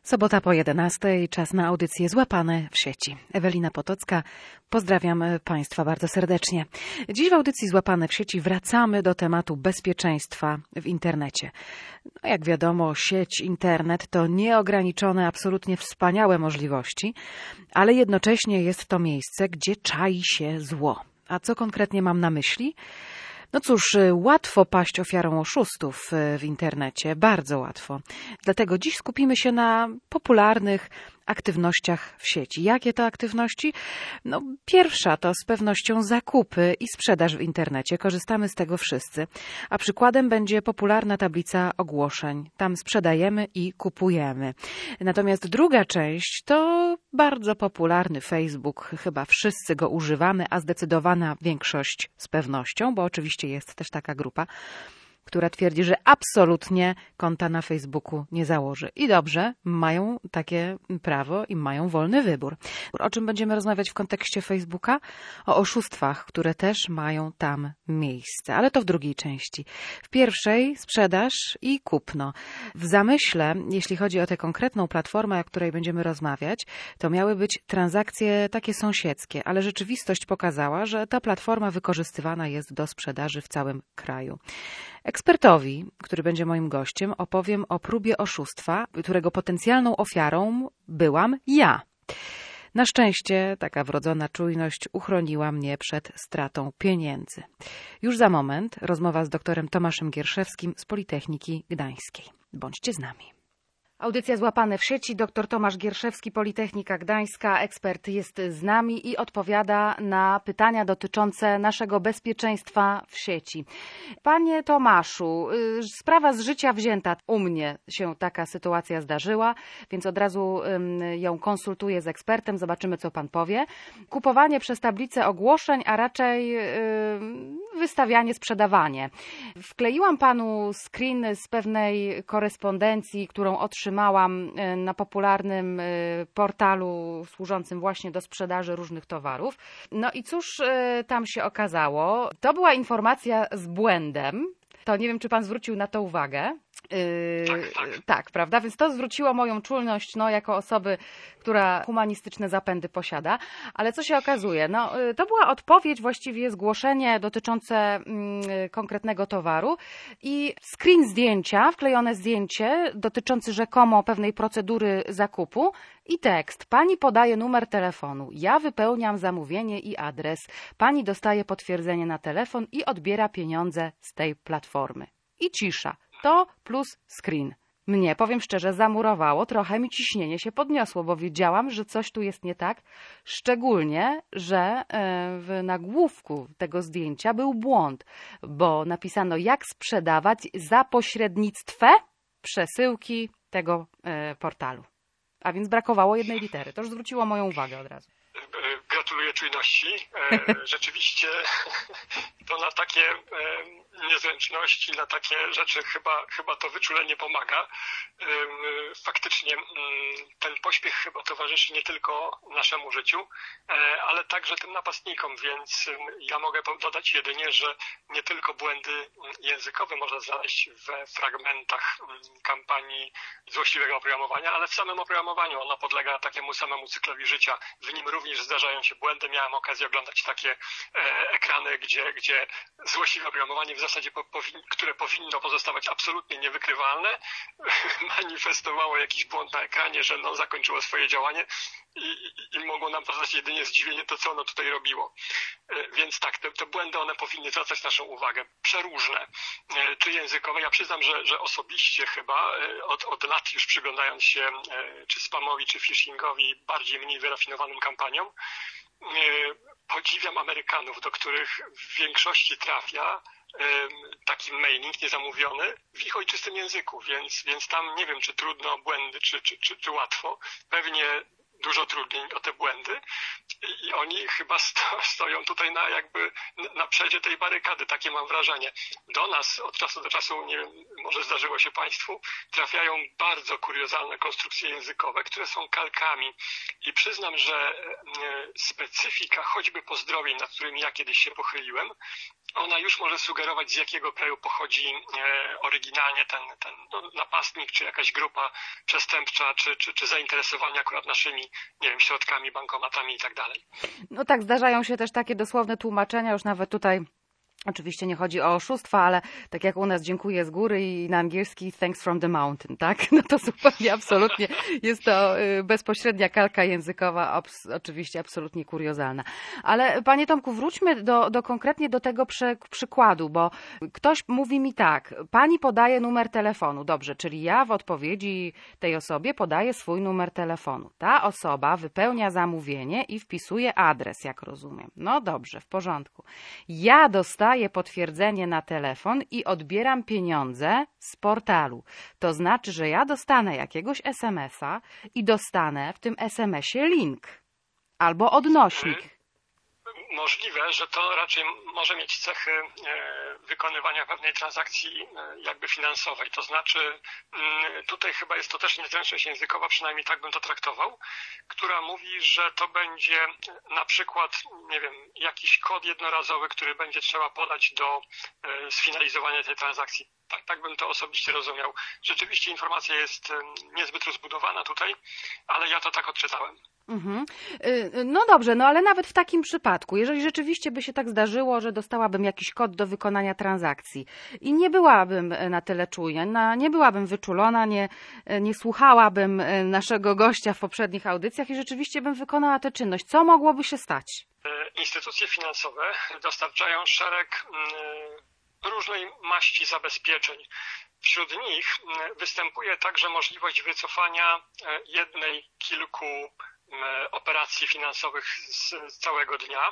Sobota po 11:00, czas na audycję Złapane w sieci. Ewelina Potocka, pozdrawiam Państwa bardzo serdecznie. Dziś w audycji Złapane w sieci wracamy do tematu bezpieczeństwa w internecie. No, jak wiadomo, sieć, internet to nieograniczone, absolutnie wspaniałe możliwości, ale jednocześnie jest to miejsce, gdzie czai się zło. A co konkretnie mam na myśli? No cóż, łatwo paść ofiarą oszustów w internecie, bardzo łatwo. Dlatego dziś skupimy się na popularnych aktywnościach w sieci. Jakie to aktywności? No, pierwsza to z pewnością zakupy i sprzedaż w internecie. Korzystamy z tego wszyscy. A przykładem będzie popularna tablica ogłoszeń. Tam sprzedajemy i kupujemy. Natomiast druga część to bardzo popularny Facebook. Chyba wszyscy go używamy, a zdecydowana większość z pewnością, bo oczywiście jest też taka grupa, która twierdzi, że absolutnie konta na Facebooku nie założy. I dobrze, mają takie prawo i mają wolny wybór. O czym będziemy rozmawiać w kontekście Facebooka? O oszustwach, które też mają tam miejsce. Ale to w drugiej części. W pierwszej sprzedaż i kupno. W zamyśle, jeśli chodzi o tę konkretną platformę, o której będziemy rozmawiać, to miały być transakcje takie sąsiedzkie, ale rzeczywistość pokazała, że ta platforma wykorzystywana jest do sprzedaży w całym kraju. Ekspertowi, który będzie moim gościem, opowiem o próbie oszustwa, którego potencjalną ofiarą byłam ja. Na szczęście taka wrodzona czujność uchroniła mnie przed stratą pieniędzy. Już za moment rozmowa z doktorem Tomaszem Gierszewskim z Politechniki Gdańskiej. Bądźcie z nami. Audycja Złapane w sieci. Dr Tomasz Gierszewski, Politechnika Gdańska. Ekspert jest z nami i odpowiada na pytania dotyczące naszego bezpieczeństwa w sieci. Panie Tomaszu, sprawa z życia wzięta. U mnie się taka sytuacja zdarzyła, więc od razu ją konsultuję z ekspertem. Zobaczymy, co pan powie. Kupowanie przez tablicę ogłoszeń, a raczej wystawianie, sprzedawanie. Wkleiłam panu screen z pewnej korespondencji, którą otrzymałam na popularnym portalu służącym właśnie do sprzedaży różnych towarów. No i cóż tam się okazało? To była informacja z błędem. To nie wiem, czy pan zwrócił na to uwagę. Tak, prawda? Więc to zwróciło moją czujność, jako osoby, która humanistyczne zapędy posiada. Ale co się okazuje? To była odpowiedź, właściwie zgłoszenie dotyczące konkretnego towaru i screen zdjęcia, wklejone zdjęcie dotyczące rzekomo pewnej procedury zakupu i tekst. Pani podaje numer telefonu. Ja wypełniam zamówienie i adres. Pani dostaje potwierdzenie na telefon i odbiera pieniądze z tej platformy. I cisza. To plus screen. Mnie, powiem szczerze, zamurowało, trochę mi ciśnienie się podniosło, bo wiedziałam, że coś tu jest nie tak. Szczególnie, że w nagłówku tego zdjęcia był błąd, bo napisano, jak sprzedawać za pośrednictwem przesyłki tego portalu. A więc brakowało jednej litery. To już zwróciło moją uwagę od razu. Gratuluję czujności. Rzeczywiście to na takie niezręczności, na takie rzeczy chyba to wyczulenie pomaga. Faktycznie ten pośpiech chyba towarzyszy nie tylko naszemu życiu, ale także tym napastnikom, więc ja mogę dodać jedynie, że nie tylko błędy językowe można znaleźć we fragmentach kampanii złośliwego oprogramowania, ale w samym oprogramowaniu ono podlega takiemu samemu cyklowi życia. W nim również zdarzają się błędy. Miałem okazję oglądać takie ekrany, gdzie złośliwe oprogramowanie w zasadzie, które powinno pozostawać absolutnie niewykrywalne, manifestowało jakiś błąd na ekranie, że zakończyło swoje działanie i mogło nam pozostać jedynie zdziwienie to, co ono tutaj robiło. Więc tak, te błędy, one powinny zwracać naszą uwagę. Przeróżne, czy językowe. Ja przyznam, że osobiście chyba od lat już przyglądając się czy spamowi, czy phishingowi, bardziej mniej wyrafinowanym kampaniom, podziwiam Amerykanów, do których w większości trafia taki mailing niezamówiony w ich ojczystym języku, więc tam nie wiem, czy trudno o błędy, czy łatwo. Pewnie dużo trudniej o te błędy i oni chyba stoją tutaj na przedzie tej barykady, takie mam wrażenie. Do nas od czasu do czasu, nie wiem, może zdarzyło się Państwu, trafiają bardzo kuriozalne konstrukcje językowe, które są kalkami i przyznam, że specyfika choćby pozdrowień, nad którymi ja kiedyś się pochyliłem, ona już może sugerować, z jakiego kraju pochodzi oryginalnie ten napastnik, czy jakaś grupa przestępcza, czy zainteresowanie akurat naszymi, nie wiem, środkami, bankomatami i tak dalej. No tak, zdarzają się też takie dosłowne tłumaczenia, już nawet tutaj. Oczywiście nie chodzi o oszustwa, ale tak jak u nas dziękuję z góry i na angielski thanks from the mountain, tak? No to zupełnie absolutnie jest to bezpośrednia kalka językowa, oczywiście absolutnie kuriozalna. Ale panie Tomku, wróćmy konkretnie do tego przykładu, bo ktoś mówi mi tak, pani podaje numer telefonu, dobrze, czyli ja w odpowiedzi tej osobie podaję swój numer telefonu. Ta osoba wypełnia zamówienie i wpisuje adres, jak rozumiem. No dobrze, w porządku. Ja dostaję potwierdzenie na telefon i odbieram pieniądze z portalu. To znaczy, że ja dostanę jakiegoś SMS-a i dostanę w tym SMS-ie link albo odnośnik. Możliwe, że to raczej może mieć cechy wykonywania pewnej transakcji jakby finansowej. To znaczy tutaj chyba jest to też niezręczność językowa, przynajmniej tak bym to traktował, która mówi, że to będzie na przykład, nie wiem, jakiś kod jednorazowy, który będzie trzeba podać do sfinalizowania tej transakcji. Tak bym to osobiście rozumiał. Rzeczywiście informacja jest niezbyt rozbudowana tutaj, ale ja to tak odczytałem. Mhm. No dobrze, no ale nawet w takim przypadku, jeżeli rzeczywiście by się tak zdarzyło, że dostałabym jakiś kod do wykonania transakcji i nie byłabym na tyle czujna, nie byłabym wyczulona, nie słuchałabym naszego gościa w poprzednich audycjach i rzeczywiście bym wykonała tę czynność, co mogłoby się stać? Instytucje finansowe dostarczają szereg różnej maści zabezpieczeń. Wśród nich występuje także możliwość wycofania jednej, kilku operacji finansowych z całego dnia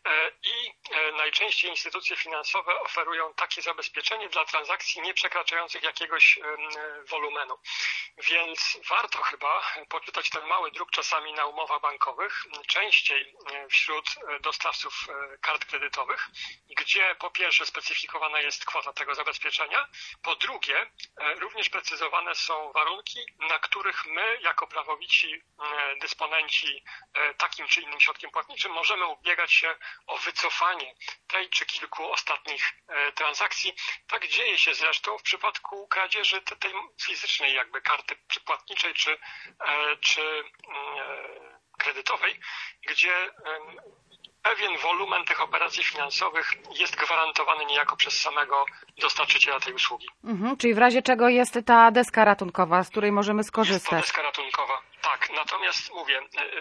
i najczęściej instytucje finansowe oferują takie zabezpieczenie dla transakcji nie przekraczających jakiegoś wolumenu. Więc warto chyba poczytać ten mały druk czasami na umowach bankowych, częściej wśród dostawców kart kredytowych, gdzie po pierwsze specyfikowana jest kwota tego zabezpieczenia, po drugie również precyzowane są warunki, na których my jako prawowici dysponenci takim czy innym środkiem płatniczym możemy ubiegać się o wycofanie tej czy kilku ostatnich transakcji. Tak dzieje się zresztą w przypadku kradzieży tej fizycznej jakby karty płatniczej czy kredytowej, gdzie pewien wolumen tych operacji finansowych jest gwarantowany niejako przez samego dostarczyciela tej usługi. Czyli w razie czego jest ta deska ratunkowa, z której możemy skorzystać. Jest to deska ratunkowa, tak. Natomiast mówię,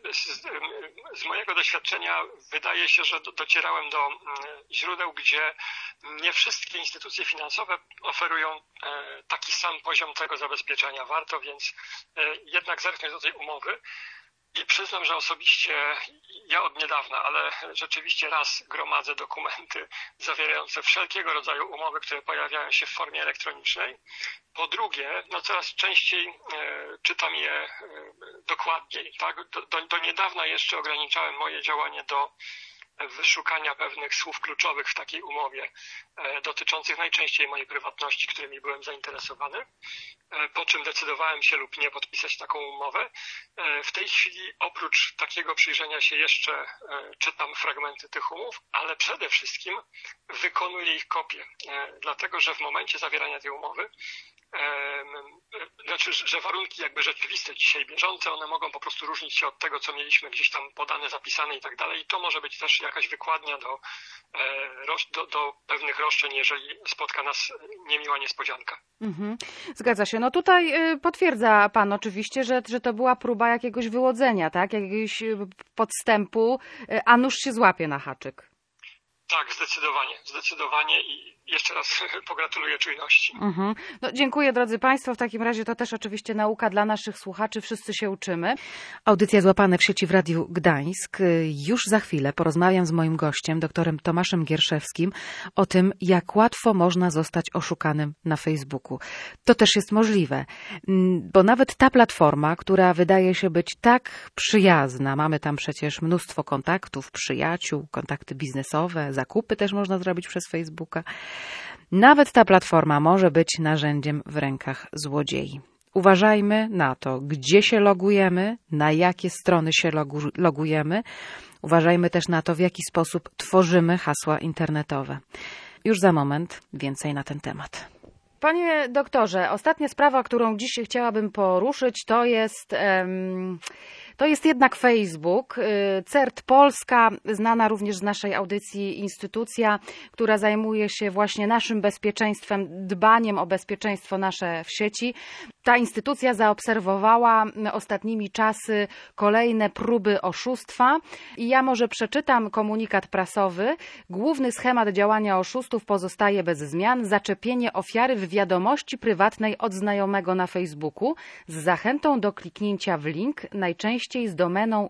z mojego doświadczenia wydaje się, że docierałem do źródeł, gdzie nie wszystkie instytucje finansowe oferują taki sam poziom tego zabezpieczenia. Warto więc jednak zerknąć do tej umowy. I przyznam, że osobiście ja od niedawna, ale rzeczywiście raz gromadzę dokumenty zawierające wszelkiego rodzaju umowy, które pojawiają się w formie elektronicznej. Po drugie, coraz częściej czytam je dokładniej. Tak? Do niedawna jeszcze ograniczałem moje działanie do wyszukania pewnych słów kluczowych w takiej umowie dotyczących najczęściej mojej prywatności, którymi byłem zainteresowany, po czym decydowałem się lub nie podpisać taką umowę. W tej chwili oprócz takiego przyjrzenia się jeszcze czytam fragmenty tych umów, ale przede wszystkim wykonuję ich kopię, dlatego że w momencie zawierania tej umowy że warunki jakby rzeczywiste, dzisiaj bieżące, one mogą po prostu różnić się od tego, co mieliśmy gdzieś tam podane, zapisane i tak dalej. I to może być też jakaś wykładnia do pewnych roszczeń, jeżeli spotka nas niemiła niespodzianka. Zgadza się. No tutaj potwierdza pan oczywiście, że to była próba jakiegoś wyłodzenia, tak? Jakiegoś podstępu, a nóż się złapie na haczyk. Tak, zdecydowanie i jeszcze raz pogratuluję czujności. No, dziękuję drodzy Państwo. W takim razie to też oczywiście nauka dla naszych słuchaczy. Wszyscy się uczymy. Audycja Złapane w sieci w Radiu Gdańsk. Już za chwilę porozmawiam z moim gościem, doktorem Tomaszem Gierszewskim, o tym, jak łatwo można zostać oszukanym na Facebooku. To też jest możliwe, bo nawet ta platforma, która wydaje się być tak przyjazna, mamy tam przecież mnóstwo kontaktów, przyjaciół, kontakty biznesowe, zakupy też można zrobić przez Facebooka. Nawet ta platforma może być narzędziem w rękach złodziei. Uważajmy na to, gdzie się logujemy, na jakie strony się logujemy, Uważajmy też na to, w jaki sposób tworzymy hasła internetowe. Już za moment więcej na ten temat. Panie doktorze, ostatnia sprawa, którą dzisiaj chciałabym poruszyć, to jest jednak Facebook. CERT Polska, znana również z naszej audycji instytucja, która zajmuje się właśnie naszym bezpieczeństwem, dbaniem o bezpieczeństwo nasze w sieci. Ta instytucja zaobserwowała ostatnimi czasy kolejne próby oszustwa i ja może przeczytam komunikat prasowy. Główny schemat działania oszustów pozostaje bez zmian. Zaczepienie ofiary w wiadomości prywatnej od znajomego na Facebooku z zachętą do kliknięcia w link, najczęściej z domeną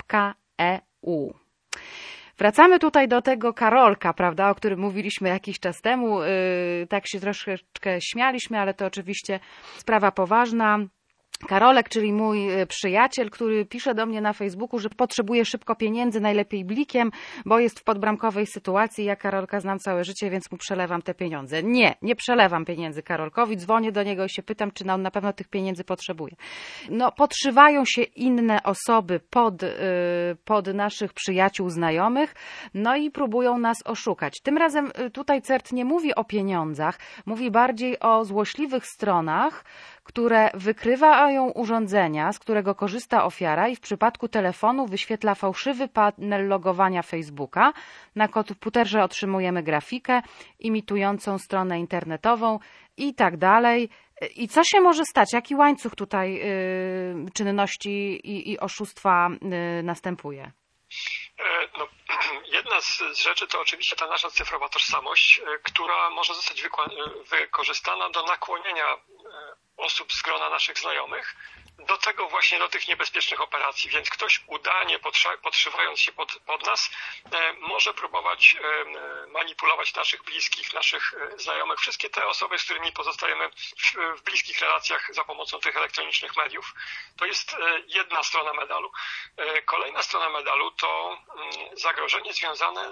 .eu. Wracamy tutaj do tego Karolka, prawda, o którym mówiliśmy jakiś czas temu. Tak się troszeczkę śmialiśmy, ale to oczywiście sprawa poważna. Karolek, czyli mój przyjaciel, który pisze do mnie na Facebooku, że potrzebuje szybko pieniędzy, najlepiej blikiem, bo jest w podbramkowej sytuacji. Ja Karolka znam całe życie, więc mu przelewam te pieniądze. Nie przelewam pieniędzy Karolkowi. Dzwonię do niego i się pytam, czy on na pewno tych pieniędzy potrzebuje. No, podszywają się inne osoby pod naszych przyjaciół, znajomych, no i próbują nas oszukać. Tym razem tutaj CERT nie mówi o pieniądzach, mówi bardziej o złośliwych stronach, które wykrywają urządzenia, z którego korzysta ofiara i w przypadku telefonu wyświetla fałszywy panel logowania Facebooka. Na komputerze otrzymujemy grafikę imitującą stronę internetową i tak dalej. I co się może stać? Jaki łańcuch tutaj czynności i oszustwa następuje? No, jedna z rzeczy to oczywiście ta nasza cyfrowa tożsamość, która może zostać wykorzystana do nakłonienia osób z grona naszych znajomych do tych niebezpiecznych operacji, więc ktoś udanie podszywając się pod nas może próbować manipulować naszych bliskich, naszych znajomych, wszystkie te osoby, z którymi pozostajemy w bliskich relacjach za pomocą tych elektronicznych mediów. To jest jedna strona medalu. Kolejna strona medalu to zagrożenie związane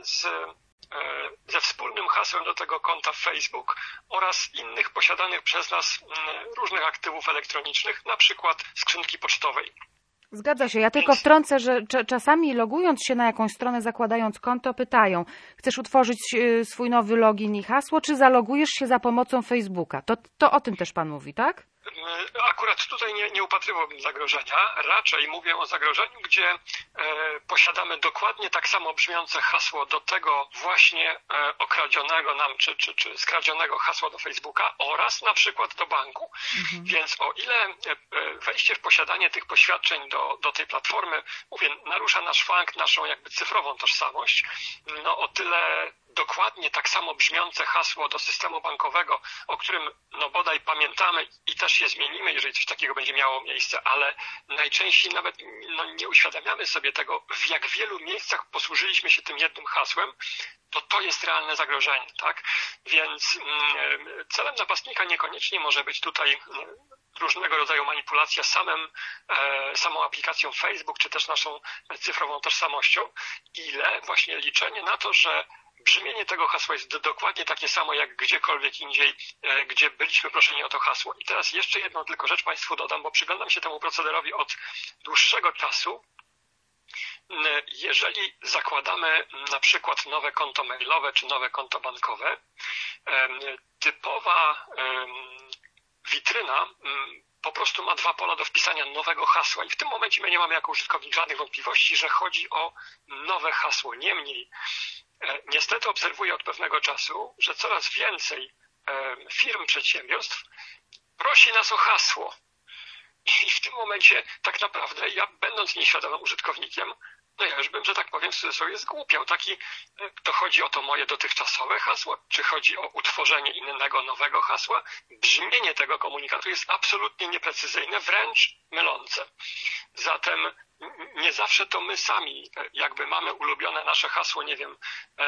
ze wspólnym hasłem do tego konta Facebook oraz innych posiadanych przez nas różnych aktywów elektronicznych, na przykład skrzynki pocztowej. Zgadza się. Ja tylko wtrącę, że czasami logując się na jakąś stronę, zakładając konto, pytają: chcesz utworzyć swój nowy login i hasło, czy zalogujesz się za pomocą Facebooka? To o tym też pan mówi, tak? Akurat tutaj nie upatrywałbym zagrożenia. Raczej mówię o zagrożeniu, gdzie posiadamy dokładnie tak samo brzmiące hasło do tego właśnie okradzionego nam, czy skradzionego hasła do Facebooka oraz na przykład do banku. Więc o ile wejście w posiadanie tych poświadczeń do tej platformy, mówię, narusza nasz fang, naszą jakby cyfrową tożsamość, no o tyle dokładnie tak samo brzmiące hasło do systemu bankowego, o którym no bodaj pamiętamy i też je zmienimy, jeżeli coś takiego będzie miało miejsce, ale najczęściej nawet nie uświadamiamy sobie tego, w jak wielu miejscach posłużyliśmy się tym jednym hasłem, to jest realne zagrożenie, tak? Więc celem napastnika niekoniecznie może być tutaj różnego rodzaju manipulacja samą aplikacją Facebook, czy też naszą cyfrową tożsamością, ile właśnie liczenie na to, że brzmienie tego hasła jest dokładnie takie samo jak gdziekolwiek indziej, gdzie byliśmy proszeni o to hasło. I teraz jeszcze jedną tylko rzecz Państwu dodam, bo przyglądam się temu procederowi od dłuższego czasu. Jeżeli zakładamy na przykład nowe konto mailowe czy nowe konto bankowe, typowa witryna po prostu ma 2 pola do wpisania nowego hasła i w tym momencie my nie mamy jako użytkownik żadnych wątpliwości, że chodzi o nowe hasło. Niemniej niestety obserwuję od pewnego czasu, że coraz więcej firm, przedsiębiorstw prosi nas o hasło. I w tym momencie tak naprawdę ja, będąc nieświadomym użytkownikiem, no ja już bym, że tak powiem, w cudzysłowie zgłupiał. To chodzi o to moje dotychczasowe hasło, czy chodzi o utworzenie innego, nowego hasła. Brzmienie tego komunikatu jest absolutnie nieprecyzyjne, wręcz mylące. Zatem nie zawsze to my sami jakby mamy ulubione nasze hasło, nie wiem,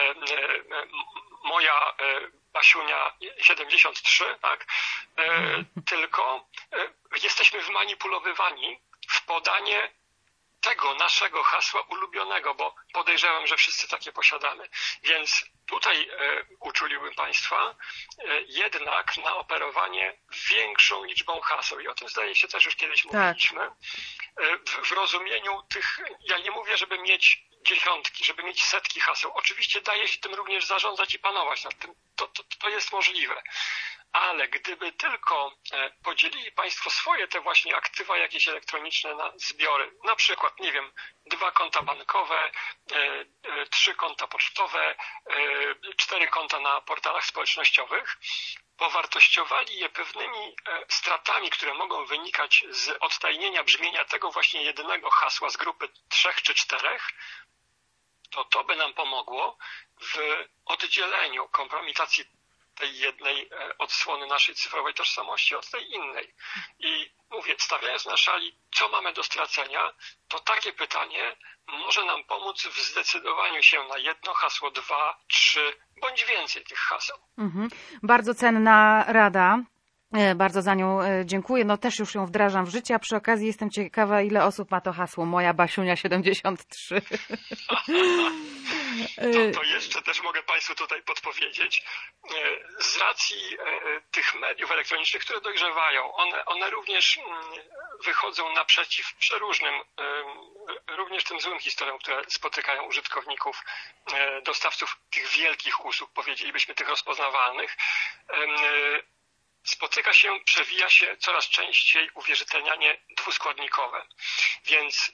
moja Basiunia 73, tak? Tylko jesteśmy wmanipulowywani w podanie tego naszego hasła ulubionego, bo podejrzewam, że wszyscy takie posiadamy. Więc tutaj uczuliłbym Państwa jednak na operowanie większą liczbą haseł. I o tym zdaje się też już kiedyś mówiliśmy. w rozumieniu tych, ja nie mówię, żeby mieć dziesiątki, żeby mieć setki haseł. Oczywiście daje się tym również zarządzać i panować nad tym. To jest możliwe. Ale gdyby tylko podzielili Państwo swoje te właśnie aktywa jakieś elektroniczne na zbiory, na przykład, nie wiem, 2 konta bankowe, 3 konta pocztowe, 4 konta na portalach społecznościowych, powartościowali je pewnymi stratami, które mogą wynikać z odtajnienia brzmienia tego właśnie jedynego hasła z grupy 3 czy 4, to by nam pomogło w oddzieleniu kompromitacji tej jednej odsłony naszej cyfrowej tożsamości od tej innej. I mówię, stawiając na szali, co mamy do stracenia, to takie pytanie może nam pomóc w zdecydowaniu się na jedno hasło, 2, 3 bądź więcej tych haseł. Bardzo cenna rada. Bardzo za nią dziękuję. No też już ją wdrażam w życie, a przy okazji jestem ciekawa, ile osób ma to hasło Moja Basiunia 73. To jeszcze też mogę Państwu tutaj podpowiedzieć. Z racji tych mediów elektronicznych, które dojrzewają, one również wychodzą naprzeciw przeróżnym, również tym złym historiom, które spotykają użytkowników, dostawców tych wielkich usług, powiedzielibyśmy tych rozpoznawalnych. Przewija się coraz częściej uwierzytelnianie dwuskładnikowe. Więc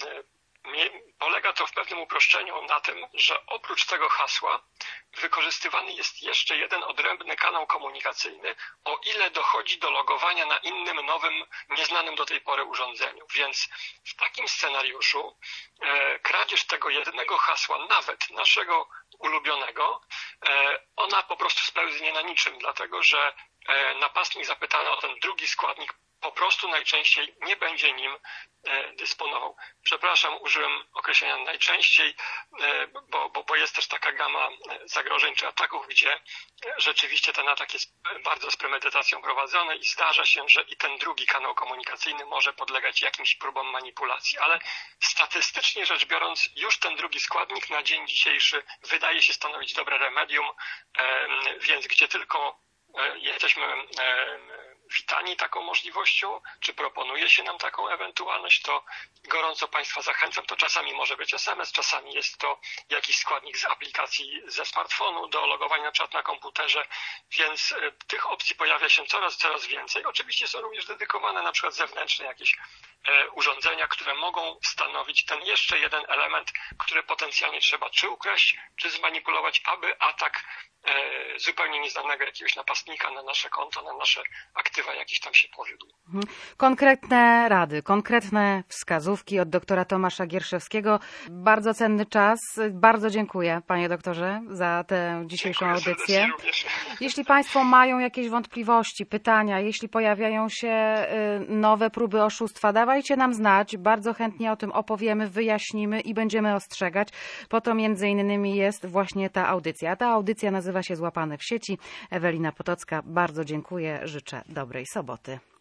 polega to w pewnym uproszczeniu na tym, że oprócz tego hasła wykorzystywany jest jeszcze jeden odrębny kanał komunikacyjny, o ile dochodzi do logowania na innym, nowym, nieznanym do tej pory urządzeniu. Więc w takim scenariuszu kradzież tego jednego hasła, nawet naszego ulubionego, ona po prostu spełznie na niczym, dlatego że napastnik zapytany o ten drugi składnik po prostu najczęściej nie będzie nim dysponował. Przepraszam, użyłem określenia najczęściej, bo jest też taka gama zagrożeń czy ataków, gdzie rzeczywiście ten atak jest bardzo z premedytacją prowadzony i zdarza się, że i ten drugi kanał komunikacyjny może podlegać jakimś próbom manipulacji. Ale statystycznie rzecz biorąc, już ten drugi składnik na dzień dzisiejszy wydaje się stanowić dobre remedium, więc gdzie tylko jesteśmy witani taką możliwością, czy proponuje się nam taką ewentualność, to gorąco Państwa zachęcam. To czasami może być SMS, czasami jest to jakiś składnik z aplikacji ze smartfonu do logowania na przykład na komputerze, więc tych opcji pojawia się coraz więcej. Oczywiście są również dedykowane na przykład zewnętrzne jakieś urządzenia, które mogą stanowić ten jeszcze jeden element, który potencjalnie trzeba czy ukraść, czy zmanipulować, aby atak zupełnie nieznanego jakiegoś napastnika na nasze konto, na nasze aktywa jakiś tam się powiódł. Konkretne rady, konkretne wskazówki od doktora Tomasza Gierszewskiego. Bardzo cenny czas. Bardzo dziękuję, panie doktorze, za tę dzisiejszą audycję. Jeśli Państwo mają jakieś wątpliwości, pytania, jeśli pojawiają się nowe próby oszustwa, dawajcie nam znać. Bardzo chętnie o tym opowiemy, wyjaśnimy i będziemy ostrzegać. Po to między innymi jest właśnie ta audycja. Ta audycja nazywa się Złapane w sieci. Ewelina Potocka, bardzo dziękuję. Życzę dobrej soboty.